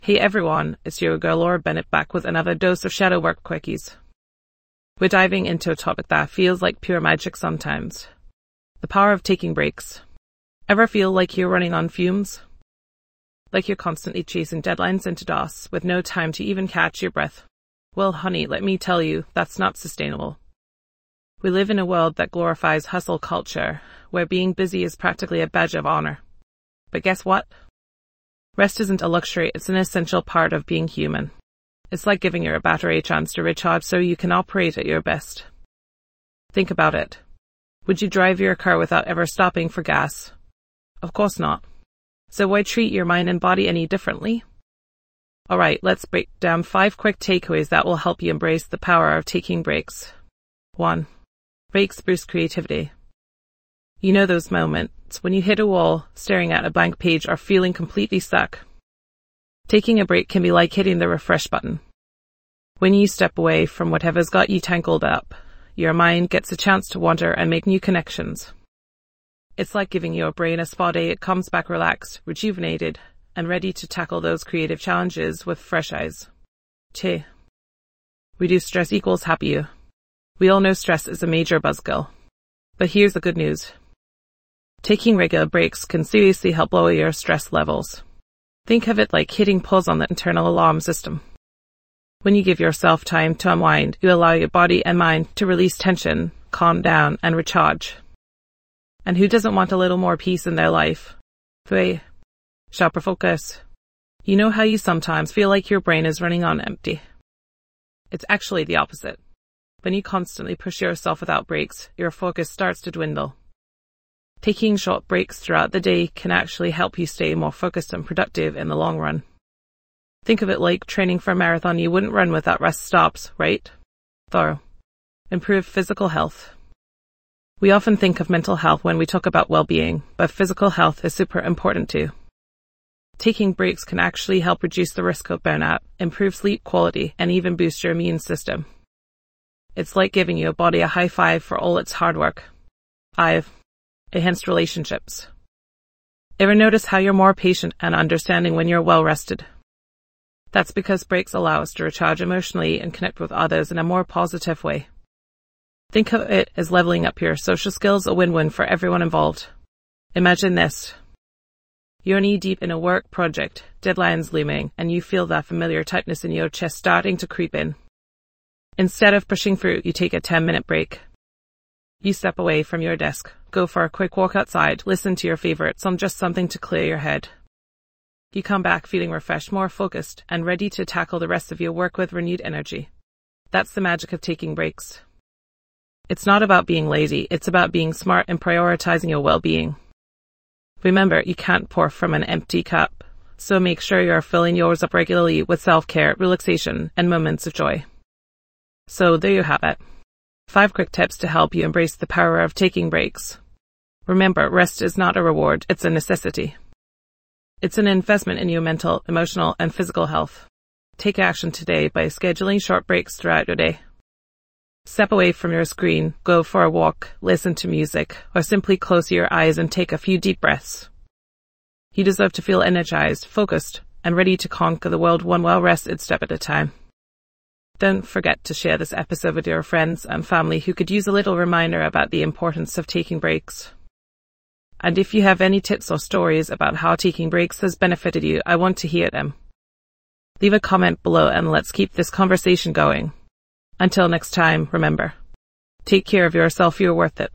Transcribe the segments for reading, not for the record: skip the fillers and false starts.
Hey everyone, it's your girl Laura Bennett back with another dose of shadow work quickies. We're diving into a topic that feels like pure magic sometimes. The power of taking breaks. Ever feel like you're running on fumes? Like you're constantly chasing deadlines into DOS with no time to even catch your breath? Well, honey, let me tell you, that's not sustainable. We live in a world that glorifies hustle culture, where being busy is practically a badge of honor. But guess what? Rest isn't a luxury, it's an essential part of being human. It's like giving your battery a chance to recharge so you can operate at your best. Think about it. Would you drive your car without ever stopping for gas? Of course not. So why treat your mind and body any differently? Alright, let's break down 5 quick takeaways that will help you embrace the power of taking breaks. 1. Breaks boost creativity. You know those moments when you hit a wall, staring at a blank page, or feeling completely stuck. Taking a break can be like hitting the refresh button. When you step away from whatever's got you tangled up, your mind gets a chance to wander and make new connections. It's like giving your brain a spa day. It comes back relaxed, rejuvenated, and ready to tackle those creative challenges with fresh eyes. 2. Reduce stress equals happier. We all know stress is a major buzzkill. But here's the good news. Taking regular breaks can seriously help lower your stress levels. Think of it like hitting pause on the internal alarm system. When you give yourself time to unwind, you allow your body and mind to release tension, calm down, and recharge. And who doesn't want a little more peace in their life? 3. Sharper focus. You know how you sometimes feel like your brain is running on empty? It's actually the opposite. When you constantly push yourself without breaks, your focus starts to dwindle. Taking short breaks throughout the day can actually help you stay more focused and productive in the long run. Think of it like training for a marathon. You wouldn't run without rest stops, right? 4. Improve physical health. We often think of mental health when we talk about well-being, but physical health is super important too. Taking breaks can actually help reduce the risk of burnout, improve sleep quality, and even boost your immune system. It's like giving your body a high five for all its hard work. 5. Enhanced relationships. Ever notice how you're more patient and understanding when you're well rested? That's because breaks allow us to recharge emotionally and connect with others in a more positive way. Think of it as leveling up your social skills, a win-win for everyone involved. Imagine this. You're knee-deep in a work project, deadlines looming, and you feel that familiar tightness in your chest starting to creep in. Instead of pushing through, you take a 10-minute break. You step away from your desk, go for a quick walk outside, listen to your favorite song, just something to clear your head. You come back feeling refreshed, more focused, and ready to tackle the rest of your work with renewed energy. That's the magic of taking breaks. It's not about being lazy, it's about being smart and prioritizing your well-being. Remember, you can't pour from an empty cup, so make sure you're filling yours up regularly with self-care, relaxation, and moments of joy. So there you have it. 5 quick tips to help you embrace the power of taking breaks. Remember, rest is not a reward, it's a necessity. It's an investment in your mental, emotional, and physical health. Take action today by scheduling short breaks throughout your day. Step away from your screen, go for a walk, listen to music, or simply close your eyes and take a few deep breaths. You deserve to feel energized, focused, and ready to conquer the world one well-rested step at a time. Don't forget to share this episode with your friends and family who could use a little reminder about the importance of taking breaks. And if you have any tips or stories about how taking breaks has benefited you, I want to hear them. Leave a comment below and let's keep this conversation going. Until next time, remember, take care of yourself, you're worth it.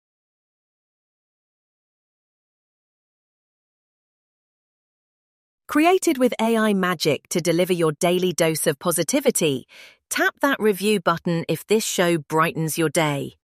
Created with AI magic to deliver your daily dose of positivity, tap that review button if this show brightens your day.